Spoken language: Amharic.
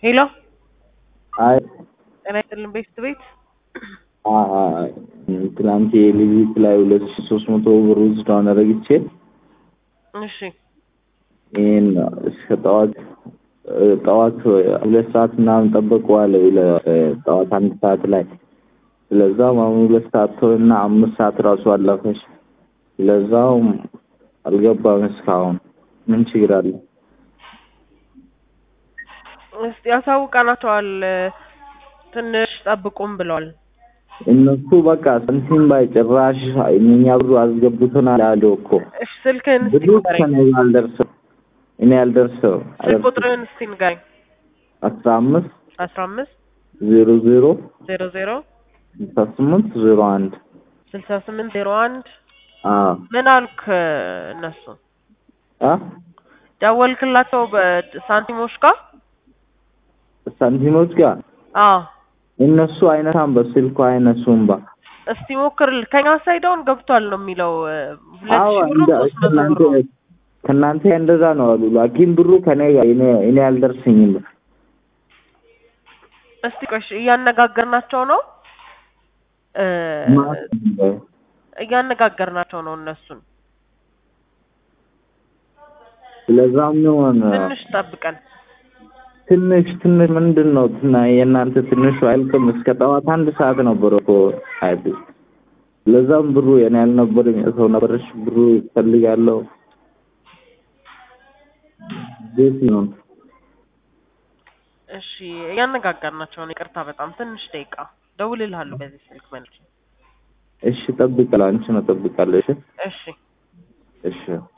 ሄሎ አይ ጤና ይስጥልን ቤት ትናንት የልጅ ላይ 2300 ብር ውስዳውን አረግቼ እሺ ይሄን እስከ ጠዋት 2 ሰዓት ምናምን ጠበቀዋለሁ ጠዋት 1 ሰዓት ላይ ስለዛው አሁን 2 ሰዓት እና 5 ሰዓት ራሱ አለፈሽ ስለዛው አልገባም እስካሁን ምን ችግር አለ? እስቲ ያሳውቃናቸዋል ትንሽ ጠብቁም ብለዋል። እነሱ በቃ ሳንቲም ባይጨራሽ እኛ ብሩ አስገብቶናል ያለው እኮ እሺ ስልክህን እስቲ እኔ አልደርሰው ቁጥርህን እስቲ ንገረኝ። 15 00 6801 6801 ምን አልክ? እነሱ ደወልክላቸው በሳንቲሞች ጋር እነሱ አይነታም በስልኩ አይነሱም እስቲ ሞክር ከኛ ሳይዳውን ገብቷል ነው የሚለው 2000 ብር ከናንተ እንደዛ ነው አሉ ላኪን ብሩ ከኔ ጋር እኔ አልደርሰኝም። እስቲ ቆሽ እያነጋገርናቸው ነው እነሱን ስለዛም ነው ትንሽ ጠብቀን ትንሽ ምንድነው የናንተ ትንሽ አይልከም እስከ ጠዋት 1 ሰዓት ነበር እኮ አይደል? ለዛም ብሩ የኔ ያልነበረኝ ሰው ነበርሽ ብሩ ፈልጋለሁ ደስ ነው። እሺ ያነጋገርናቸው ነው ይቅርታ በጣም ትንሽ ደቂቃ ደውልልሃለሁ በዚህ ስልክ መልክ። እሺ ጠብቀላ አንቺ ነው ጠብቃለሽ። እሺ